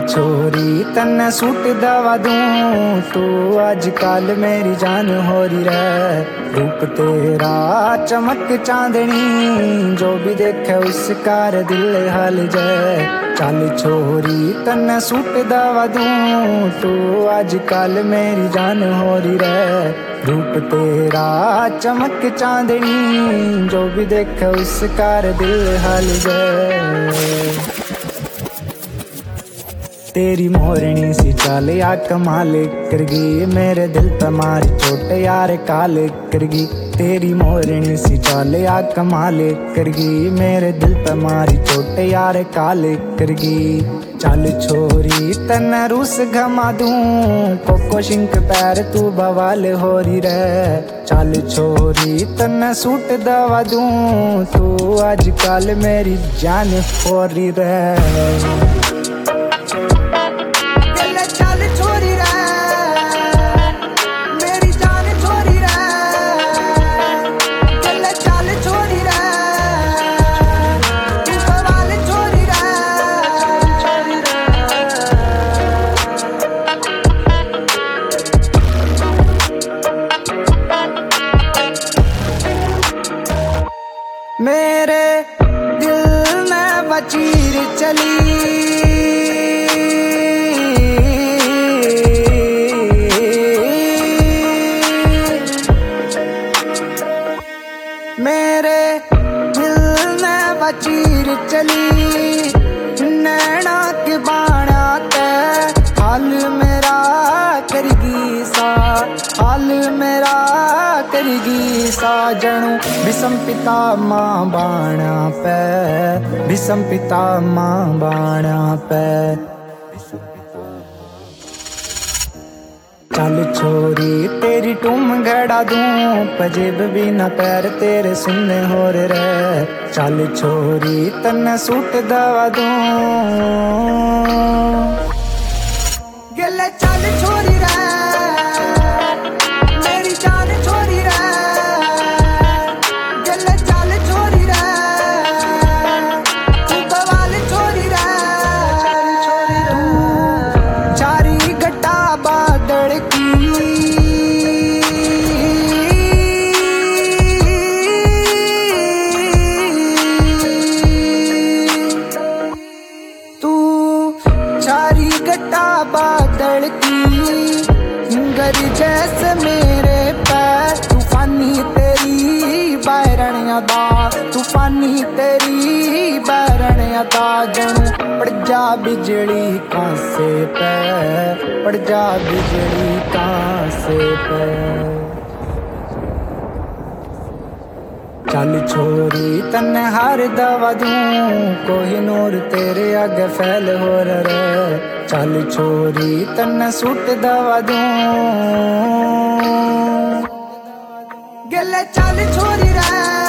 छोरी तन्ने सूट दवा दूं, तू आजकल मेरी जान हो रही रे। रूप तेरा चमक चांदनी, जो भी देखे उसका दिल हाल जाए। चल छोरी तन्ने सूट दवा दूं, तू आजकल मेरी जान हो रही रे। रूप तेरा चमक चांदनी, जो भी देखे उसका दिल हाल जाए। तेरी मोरनी सी चाल या कमाल करगी, मेरे दिल पे मारी चोट यार काल करगी। तेरी मोरनी सी चाल या कमाल करगी, मेरे दिल पे मारी चोट यार काल करगी। चल छोरी तन्ने रूस घमा दूं, कोको शिंक पैर तू बवाल हो रही रे। चल छोरी तन्ने सूट दवा दूं, तू आजकल मेरी जान हो रही रे। मेरे दिल में बचीर चली, मेरे दिल में बचीर चली। नैना के बाणा ते हाल मेरा करगी सा, हाल मेरा करगी सा। जनू विषम पिता माँ बाणा पे, विषम पिता माँ बाणा पे। चल छोरी तेरी टूम घड़ा दूं, पजेब भी न पैर तेरे सुनने हो रे। चल छोरी तन्ने सूट दवा दूं, गले चल छोरी रे, मेरी जान छोरी रे। गले चल छोरी रे, तू बवाल छोरी रे। तू चारी गट्टा बादल की, चारी गट्टा बादल की। गर जैसे मेरे पैर, तूफानी तेरी बैरण अदा, तूफानी तेरी बैरण अदा। जनू पड़ जा बिजली कांसे पे, पड़ जा बिजली कांसे पे। चल छोरी तन्ने हार दवा दूं, कोहिनूर तेरे आगे फैल हो रे। चल छोरी तन्ने सूट दवा दूं, गले चल छोरी रे।